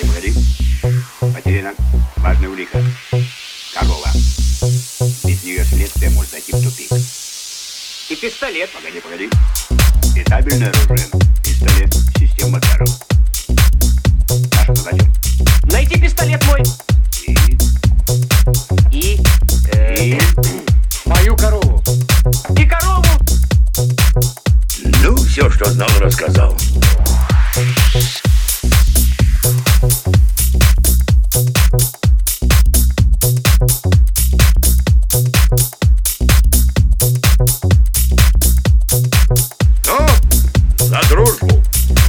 Погоди, погоди. Потеряна важная улика. Корова. Без нее следствие может зайти в тупик. И пистолет. Погоди, погоди. И табельное оружие. Пистолет. Система Макаров. Наша задача. Найти пистолет мой. И Мою корову. И корову. Ну, все, что знал, рассказал. Ну, за дружбу.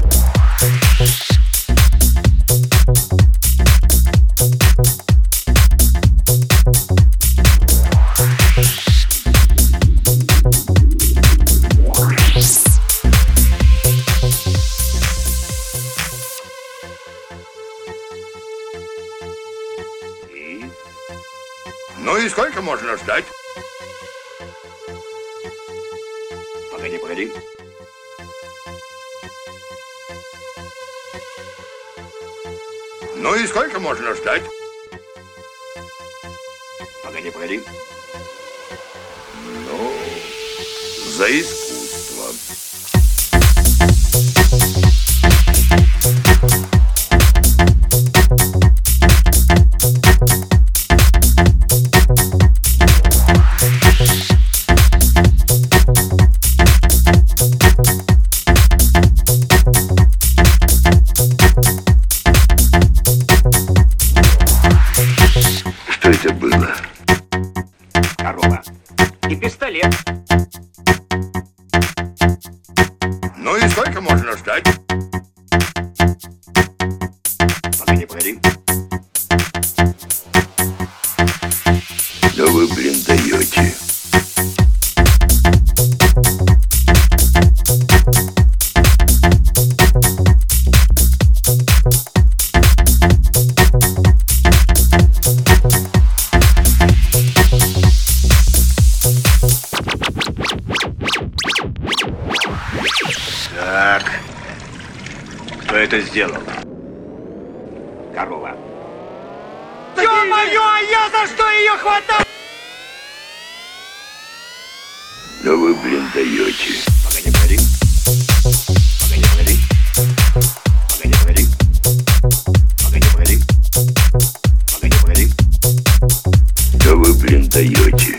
Ну и сколько можно ждать? Погоди, погоди. Ну и сколько можно ждать? Погоди, погоди. Ну, за искусство. Что это было? Корова. И пистолет. Ну и сколько можно ждать? Погоди, погоди. Да вы, блин, даете. Так. Кто это сделал? Корова. Ё-моё, а я за что ее хватал? Да вы, блин, даете. Погоди, погоди. Погоди, погоди. Погоди, погоди. Погоди, погоди. Погоди, погоди. Да вы, блин, даете.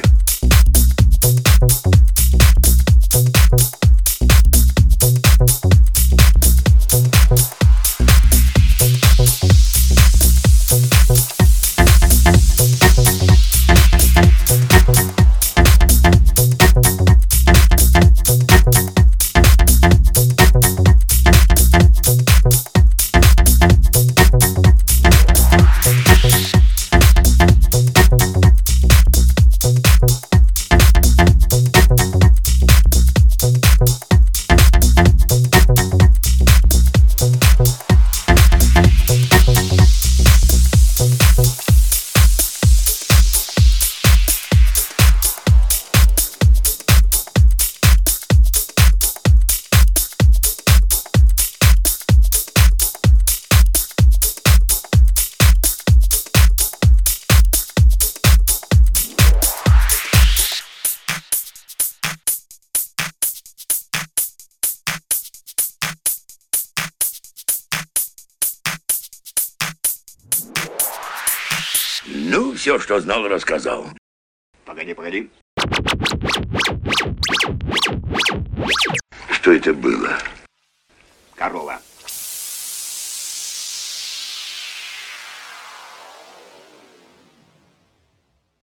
Ну, все, что знал, рассказал. Погоди, погоди. Что это было? Корова.